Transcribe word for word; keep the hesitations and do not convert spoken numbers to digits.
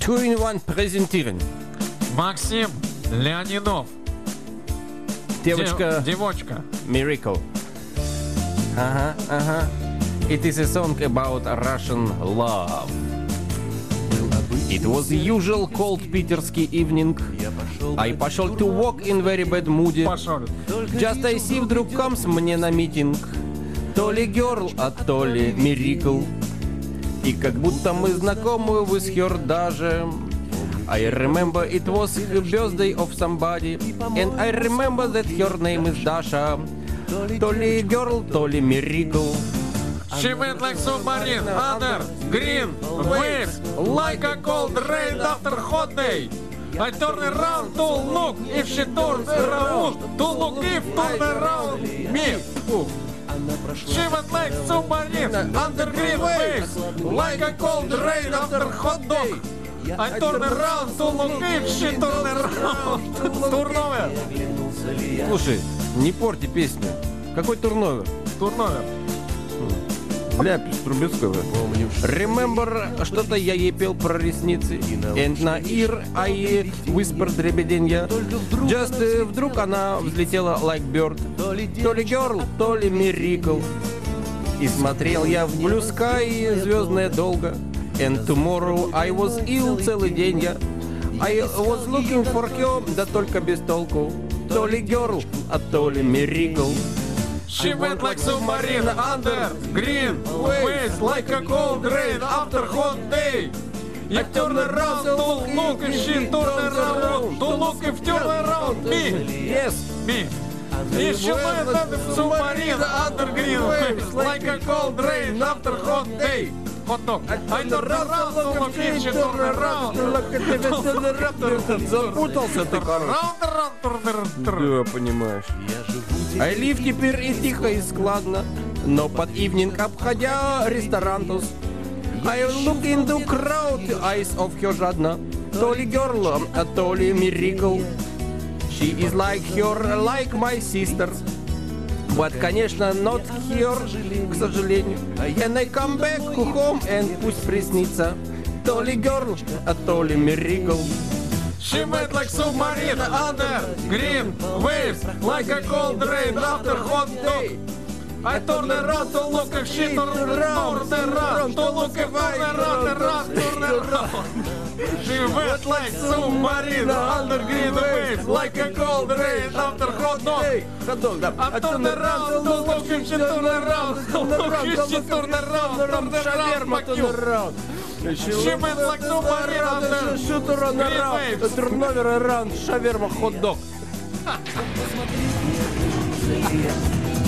Two in one презентируем. Максим Леонидов. Девочка. Де- девочка. Miracle. Ага, ага. It is a song about Russian love. It was the usual cold питерский evening. I пошел to walk in very bad mood. Пошел. Just I see вдруг comes мне на митинг. То ли girl, а то ли miracle. И как будто мы знакомы with her даже. I remember it was the birthday of somebody. And I remember that her name is Dasha. То ли girl, то ли miracle. She went like submarine, under, green, waves, like a cold rain after hot day. I turn around to look if she turns around, to look if turn around me. She went like submarine, under green waves, like a cold rain after hot dog. I turn around to look if she turn around. Турновер. Слушай, не порти песню. Какой турновер? Турновер. Ляпис Трубецкого. Remember, что-то я ей пел про ресницы. And на ear I whispered дребеденья. Just э, вдруг она взлетела like bird. То ли girl, то ли miracle. И смотрел я в blue sky звездное долго. And tomorrow I was ill целый день я. I was looking for her, да только без толку. То ли girl, а то ли miracle. She went like submarine under green waves, like a cold rain after hot day. I turn around to look if she turn around, to look if turn around me. Yes. Me. If she went like submarine under green waves, like a cold rain after hot day. Hot dog. I turn around to look if she turn around. Запутался ты, короче. Да, понимаешь. I live теперь и тихо, и складно, но под evening, обходя ресторантус, I look into crowd, eyes of her жадно, то ли girl, а то ли miracle. She is like her, like my sister. But, конечно, not here, к сожалению. And I come back home, and пусть приснится, то ли girl, а то ли miracle. She went like submarine under green waves, like a cold rain after hot dog. I turn around to look if she turn around, turn around, to look if I turn around, turn around. She went like submarine under green waves, like a cold rain after hot dog. I turn around to look if she turn around, to look if she turn around, turn around, fuck you. She went like submarine under green waves. Турновер, ран, шаверма, хот-дог.